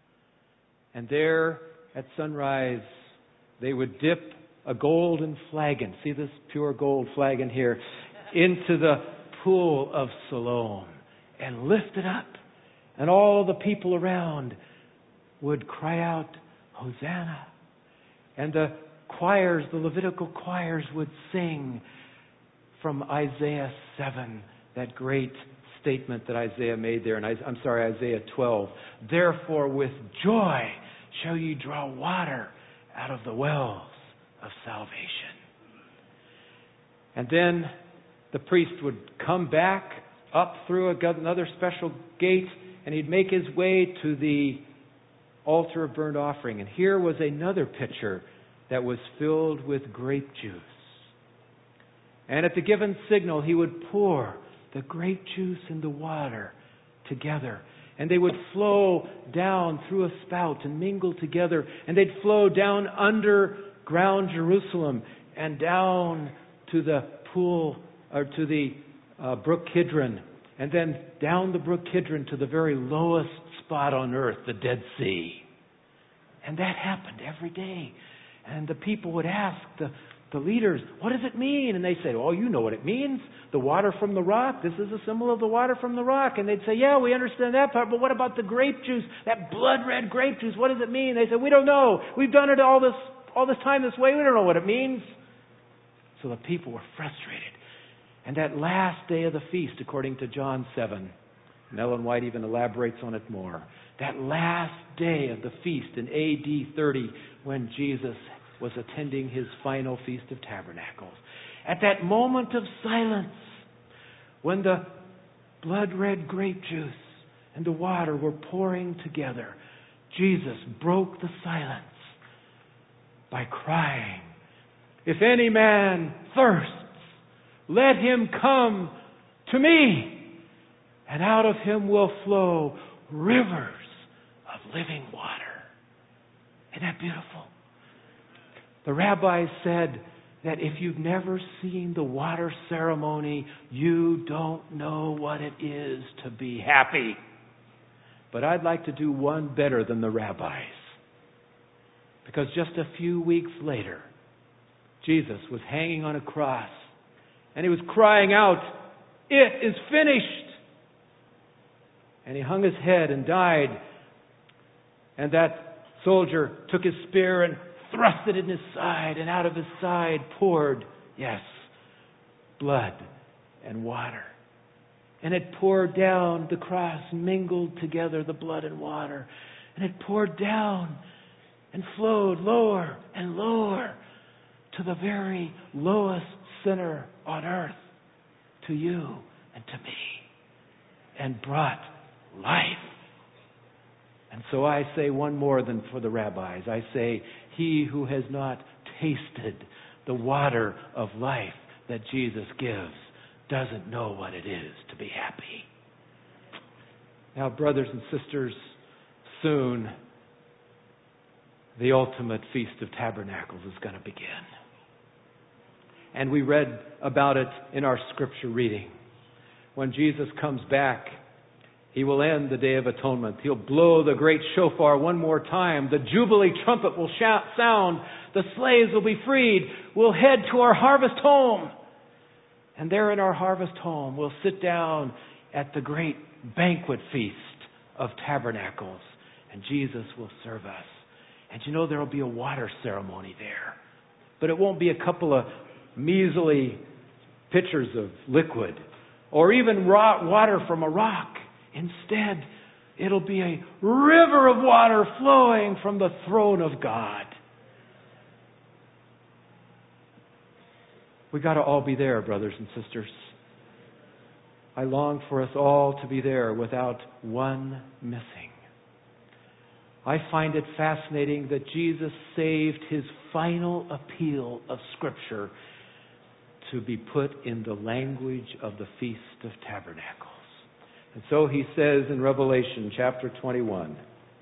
And there at sunrise, they would dip a golden flagon, see this pure gold flagon here, into the pool of Siloam and lift it up. And all the people around would cry out, Hosanna. And the choirs, the Levitical choirs would sing from Isaiah seven, that great statement that Isaiah made there. And I'm sorry, Isaiah twelve. Therefore with joy shall ye draw water out of the wells of salvation. And then the priest would come back up through another special gate, and he'd make his way to the altar of burnt offering. And here was another pitcher that was filled with grape juice. And at the given signal, he would pour the grape juice and the water together. And they would flow down through a spout and mingle together. And they'd flow down underground Jerusalem and down to the pool, or to the uh, brook Kidron. And then down the brook Kidron to the very lowest spot on earth, the Dead Sea. And that happened every day. And the people would ask the, the leaders, what does it mean? And they said, oh, you know what it means. The water from the rock. This is a symbol of the water from the rock. And they'd say, yeah, we understand that part, but what about the grape juice? That blood red grape juice, what does it mean? They said, we don't know. We've done it all this all this time this way. We don't know what it means. So the people were frustrated. And that last day of the feast, according to John seven, and Ellen White even elaborates on it more, that last day of the feast in A D thirty, when Jesus was attending his final Feast of Tabernacles, at that moment of silence, when the blood-red grape juice and the water were pouring together, Jesus broke the silence by crying, if any man thirsts, let him come to me, and out of him will flow rivers of living water. Isn't that beautiful? The rabbis said that if you've never seen the water ceremony, you don't know what it is to be happy. But I'd like to do one better than the rabbis. Because just a few weeks later, Jesus was hanging on a cross, and he was crying out, it is finished! And he hung his head and died. And that soldier took his spear and thrust it in his side, and out of his side poured, yes, blood and water. And it poured down, the cross mingled together, the blood and water. And it poured down and flowed lower and lower to the very lowest sinner on earth, to you and to me, and brought life. And so I say one more than for the rabbis. I say, he who has not tasted the water of life that Jesus gives doesn't know what it is to be happy. Now, brothers and sisters, soon the ultimate Feast of Tabernacles is going to begin. And we read about it in our scripture reading. When Jesus comes back, He will end the Day of Atonement. He'll blow the great shofar one more time. The Jubilee trumpet will shout, sound. The slaves will be freed. We'll head to our harvest home. And there in our harvest home, we'll sit down at the great banquet feast of tabernacles. And Jesus will serve us. And you know there will be a water ceremony there. But it won't be a couple of measly pitchers of liquid or even raw water from a rock. Instead, it'll be a river of water flowing from the throne of God. We got to all be there, brothers and sisters. I long for us all to be there without one missing. I find it fascinating that Jesus saved His final appeal of Scripture to be put in the language of the Feast of Tabernacles. And so He says in Revelation chapter twenty-one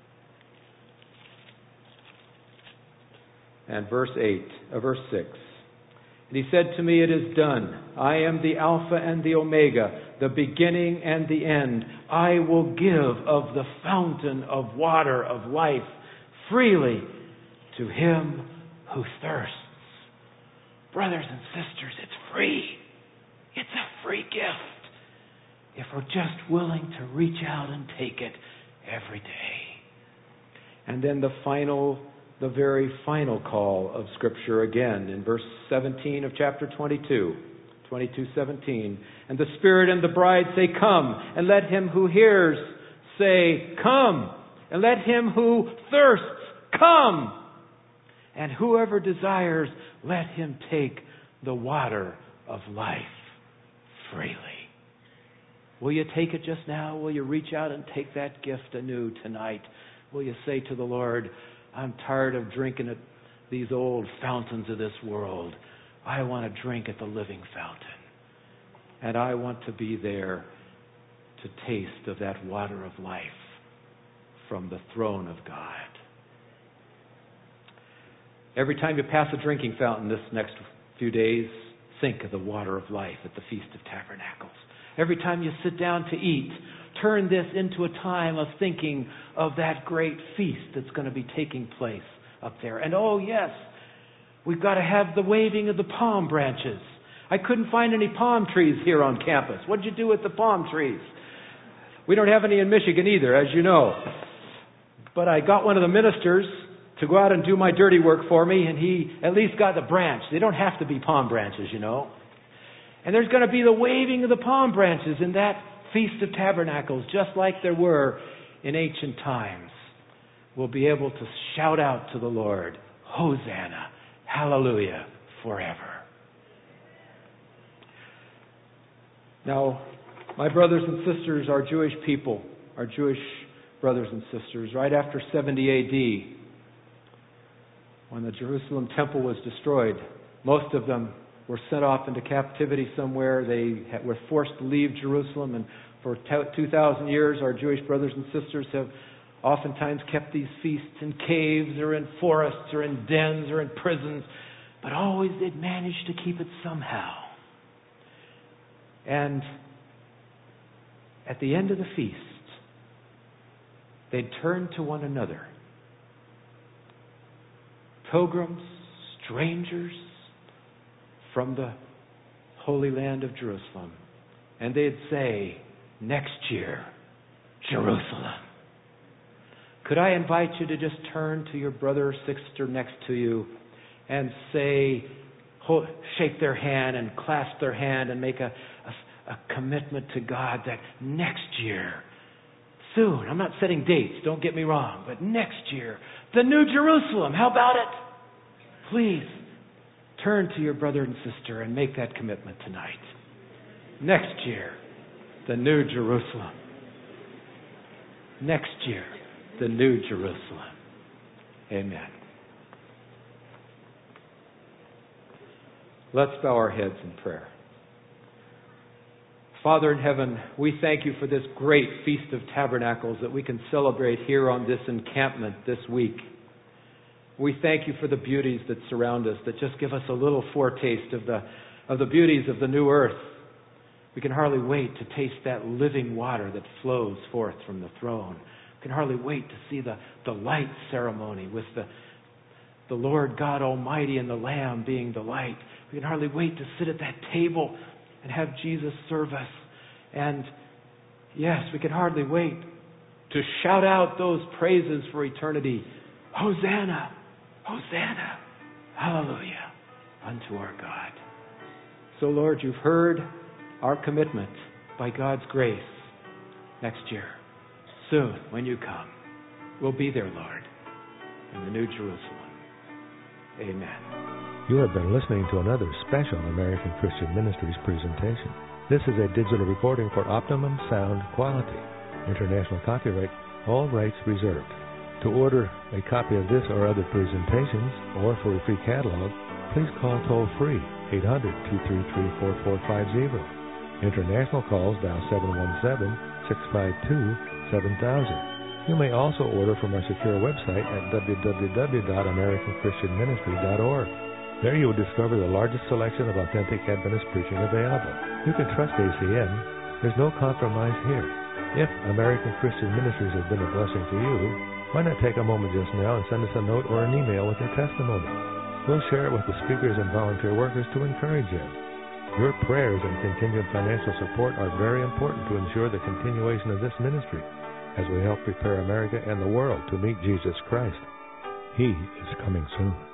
and verse eight, uh, verse six. And He said to me, "It is done. I am the Alpha and the Omega, the beginning and the end. I will give of the fountain of water of life freely to him who thirsts." Brothers and sisters, it's free. It's a free gift if we're just willing to reach out and take it every day. And then the final, the very final call of Scripture again in verse seventeen of chapter twenty-two. twenty-two seventeen. And the Spirit and the bride say, "Come." And let him who hears say, "Come." And let him who thirsts come. And whoever desires, let him take the water of life freely. Will you take it just now? Will you reach out and take that gift anew tonight? Will you say to the Lord, "I'm tired of drinking at these old fountains of this world. I want to drink at the living fountain. And I want to be there to taste of that water of life from the throne of God." Every time you pass a drinking fountain this next few days, think of the water of life at the Feast of Tabernacles. Every time you sit down to eat, turn this into a time of thinking of that great feast that's going to be taking place up there. And oh yes, we've got to have the waving of the palm branches. I couldn't find any palm trees here on campus. What'd you do with the palm trees? We don't have any in Michigan either, as you know. But I got one of the ministers to go out and do my dirty work for me, and he at least got the branch. They don't have to be palm branches, you know. And there's going to be the waving of the palm branches in that Feast of Tabernacles, just like there were in ancient times. We'll be able to shout out to the Lord, "Hosanna, hallelujah, forever." Now, my brothers and sisters, our Jewish people, our Jewish brothers and sisters, right after seventy A D, when the Jerusalem temple was destroyed, most of them were sent off into captivity somewhere. They were forced to leave Jerusalem, and for two thousand years, our Jewish brothers and sisters have oftentimes kept these feasts in caves or in forests or in dens or in prisons, but always they'd managed to keep it somehow. And at the end of the feast, they'd turn to one another. Pilgrims, strangers from the Holy Land of Jerusalem. And they'd say, "Next year, Jerusalem." Could I invite you to just turn to your brother or sister next to you and say, shake their hand and clasp their hand and make a, a, a commitment to God that next year, soon, I'm not setting dates, don't get me wrong, but next year, the New Jerusalem, how about it? Please, turn to your brother and sister and make that commitment tonight. Next year, the New Jerusalem. Next year, the New Jerusalem. Amen. Let's bow our heads in prayer. Father in heaven, we thank you for this great Feast of Tabernacles that we can celebrate here on this encampment this week. We thank you for the beauties that surround us, that just give us a little foretaste of the, of the beauties of the new earth. We can hardly wait to taste that living water that flows forth from the throne. We can hardly wait to see the, the light ceremony with the, the Lord God Almighty and the Lamb being the light. We can hardly wait to sit at that table and have Jesus serve us. And yes, we can hardly wait to shout out those praises for eternity. Hosanna! Hosanna! Hallelujah unto our God. So Lord, you've heard our commitment by God's grace. Next year, soon when you come, we'll be there, Lord, in the New Jerusalem. Amen. You have been listening to another special American Christian Ministries presentation. This is a digital recording for optimum sound quality. International copyright, all rights reserved. To order a copy of this or other presentations, or for a free catalog, please call toll-free eight hundred, two three three, four four five zero. International calls dial seven one seven, six five two, seven thousand. You may also order from our secure website at w w w dot american christian ministry dot org. There you will discover the largest selection of authentic Adventist preaching available. You can trust A C M. There's no compromise here. If American Christian Ministries has been a blessing to you, why not take a moment just now and send us a note or an email with your testimony? We'll share it with the speakers and volunteer workers to encourage them. Your prayers and continued financial support are very important to ensure the continuation of this ministry as we help prepare America and the world to meet Jesus Christ. He is coming soon.